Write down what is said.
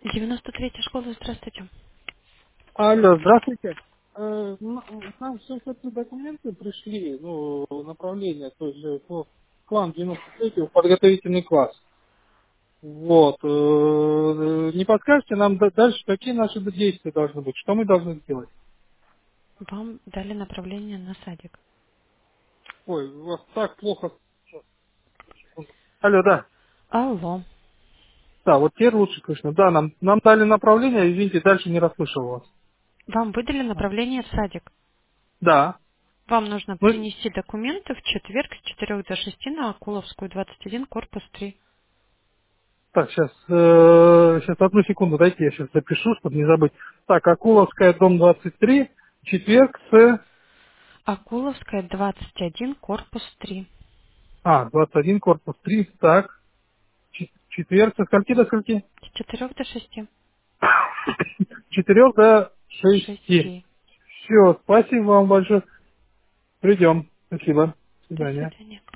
93-я школа, здравствуйте. Алло, здравствуйте. Нам все эти документы пришли, ну, направление, то есть класс 93, подготовительный класс. Вот. Не подскажете нам дальше, какие наши действия должны быть? Что мы должны сделать? Вам дали направление на садик. Ой, у вас так плохо. Алло, да. Алло. Да, вот теперь лучше слышно. Да, нам дали направление, извините, дальше не расслышал вас. Вам выдали направление в садик. Да. Вам нужно Мы... принести документы в четверг с 4 до 6 на Акуловскую, 21, корпус 3. Так, сейчас одну секунду, дайте я сейчас запишу, чтобы не забыть. Так, Акуловская, дом 23, четверг Акуловская, 21, корпус 3. 21, корпус 3, так, четверг, со скольки до скольки? С 4 до 6. 4 до 6. 6. Все, спасибо вам большое. Придем. Спасибо. До До свидания. свидания.